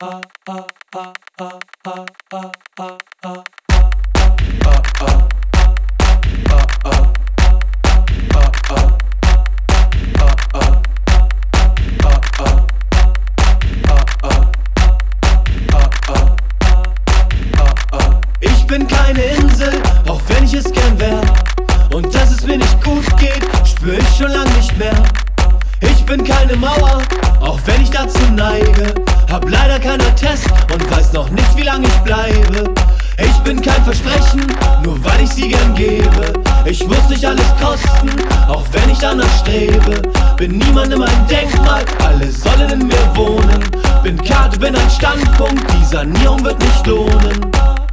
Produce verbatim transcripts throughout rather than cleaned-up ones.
Ich bin keine Insel, auch wenn ich es gern wär. Und dass es mir nicht gut geht, spür ich schon lang nicht mehr. Ich bin keine Mauer, auch wenn ich dazu neige. Hab leider keinen Attest und weiß noch nicht, wie lange ich bleibe. Ich bin kein Versprechen, nur weil ich sie gern gebe. Ich muss nicht alles kosten, auch wenn ich danach strebe. Bin niemandem ein Denkmal, alle sollen in mir wohnen. Bin Karte, bin ein Standpunkt, die Sanierung wird nicht lohnen.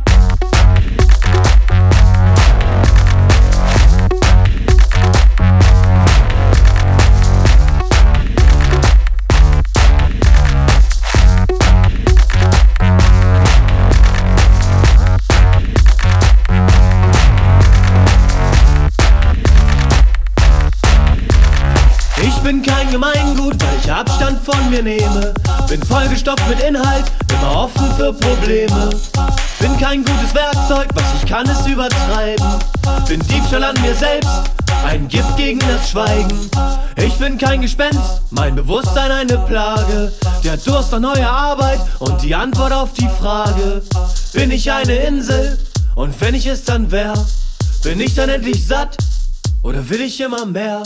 Ich bin kein Gemeingut, weil ich Abstand von mir nehme. Bin vollgestopft mit Inhalt, immer offen für Probleme. Bin kein gutes Werkzeug, was ich kann ist übertreiben. Bin Diebstahl an mir selbst, ein Gift gegen das Schweigen. Ich bin kein Gespenst, mein Bewusstsein eine Plage. Der Durst nach neuer Arbeit und die Antwort auf die Frage: Bin ich eine Insel? Und wenn ich es dann wär, bin ich dann endlich satt? Oder will ich immer mehr?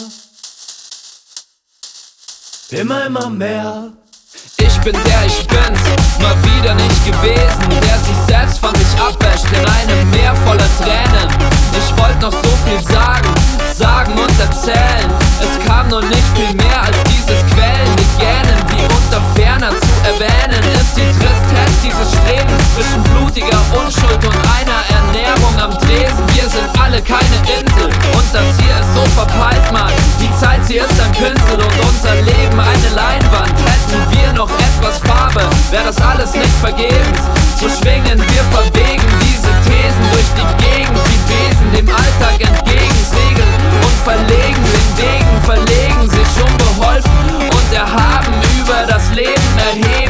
Immer, immer mehr. Ich bin der ich bin's, mal wieder nicht gewesen, der sich selbst von sich abwäscht in einem Meer voller Tränen. Ich wollte noch so viel sagen, sagen und erzählen. Es kam nur nicht viel mehr als dieses quälende Gähnen. Wie unter ferner zu erwähnen ist die Tristesse dieses Strebens zwischen blutiger Unschuld und einer Ernährung am Tresen. Wir sind alle keine Insel und das hier ist so verpeilt, Mann. Die Zeit, sie ist ein Pinsel und unser Leben eine Leinwand. Hätten wir noch etwas Farbe, wär das alles nicht vergebens. So schwingen wir verwegen diese Thesen durch die Gegend, wie Besen dem Alltag entgegensegeln und verlegen den Degen, verlegen sich unbeholfen und erhaben über das Leben erheben.